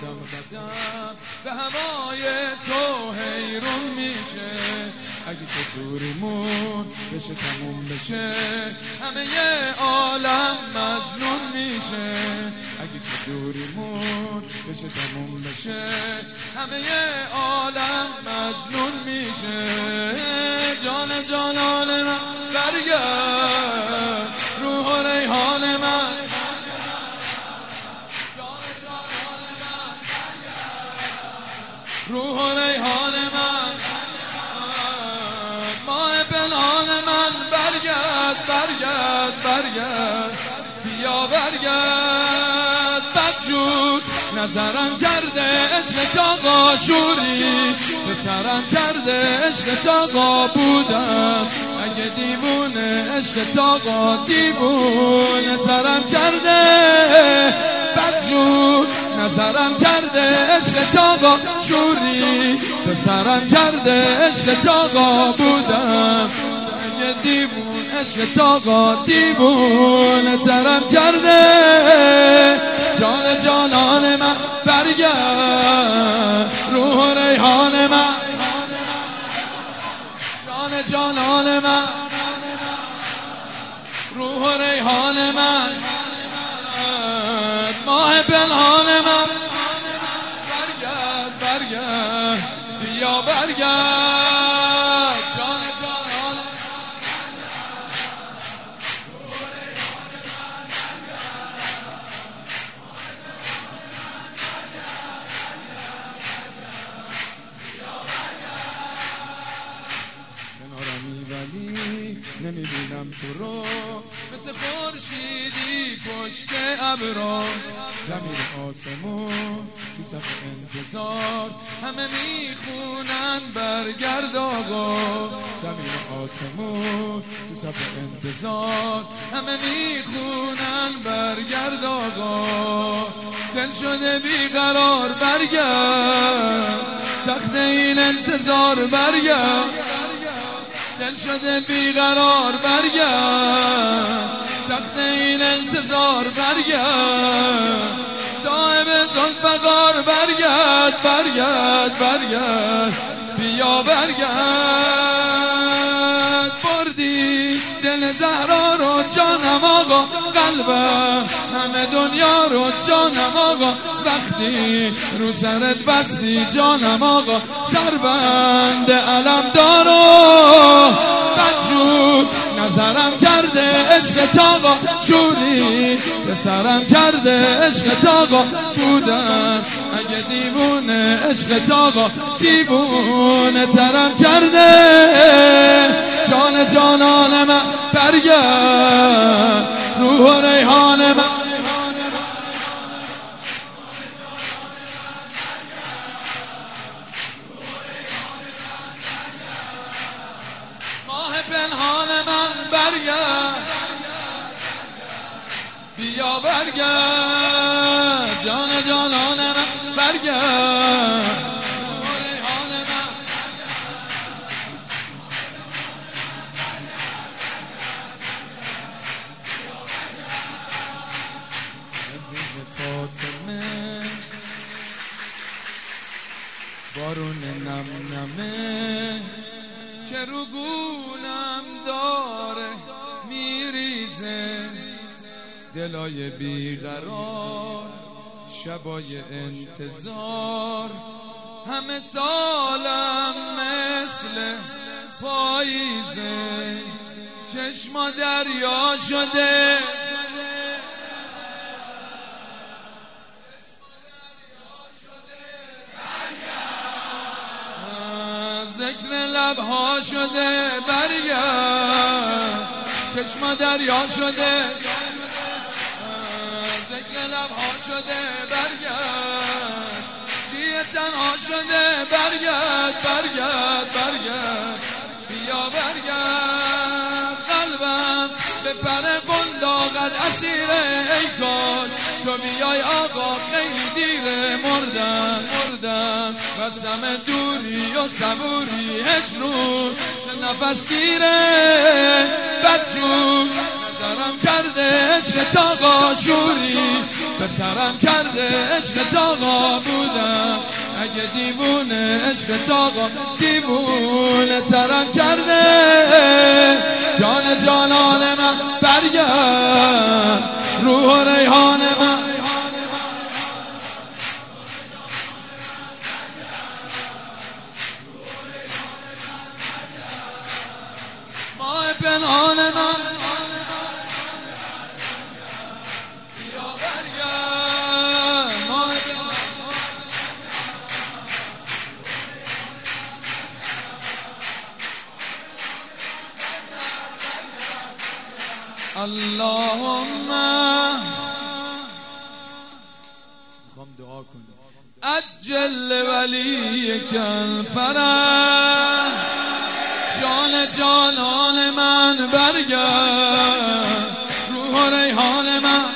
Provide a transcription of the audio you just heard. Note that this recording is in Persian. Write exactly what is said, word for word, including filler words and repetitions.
قدم قدم به هوای تو حیرون میشه. اگه تو دوریمون بشه تموم بشه همه ی عالم مجنون میشه. اگه تو دوریمون بشه تموم بشه همه ی عالم مجنون میشه. جان جانان من برگرد، روح و ریحان من روح و ریحان من، ماه پنهان من برگرد برگرد برگرد بیا برگرد. بدجور نظرم کرده عشق تاقا شوری، به سرم کرده عشق تاقا بودم. اگه دیوونه عشق تاقا دیوونه ترم کرده. بدجور نظرم کرده عشق تاقا شوری، به سرم کرده عشق تاقا بودم. اگه دیوون عشق تاقا دیوونه ترم کرده. جان جانان من برگرد، روح و ریحان من جان جانان من، روح و ریحان من، ماه پنهان من برگرد برگرد بیا برگرد. جان جانان کنارمی ولی نمیبینم تو رو، مثل خورشیدی پشت ابرا. زمین آسمون تو صف انتظار همه میخونن برگرد آقا. زمین آسمون تو صف انتظار همه میخونن برگرد آقا. دل شده بیقرار برگرد، سخت این انتظار برگرد. دل شده بیقرار برگرد، سخت این انتظار برگرد. صاحب ذوالفقار برگرد برگرد برگرد بیا برگرد. بردی دل زهرا رو جانم آقا، قلبم همه دنیا رو جانم آقا. وقتی رو سرت بستی جانم آقا، سربند علم دارو. بدجور نظرم کرده عشق تاقا شوری، به سرم کرده عشق تاقا بودن. اگه دیوونه عشق تاقا دیوونه ترم کرده. جان جانان من برگرد، روح و ریحان من ماه پنهان من برگرد بیا برگرد. جان جانان من برگرد، بارون نم نمه که رو گونم داره میریزه. دلای بیقرار شبای انتظار همه سالم مثل پاییزه. چشما دریا شده ذکر لبها شده برگرد. چشما دریا شده ذکر لبها شده برگرد. شیعه تنها شده برگرد برگرد برگرد بیا برگرد. قلبم به پر قنداقت اسیره، ای کاش تو بیای آقا خیلی دیره. مردم مردم قسم دوری و صبوری هجرون چه نفس گیره. بدجور نظرم کرده عشق تاقا شوری، به سرم کرده عشق تاقا بودم، اگه دیوونه عشق تاقا دیوونه ترم کرده. جان جانان من برگرد، روح و ریحان من ماه پنهان من یا برگرد، ماه اللهم میخوام دعا کنم عجل ولیک الفرج، جان جانان من برگرد، روح و ریحان من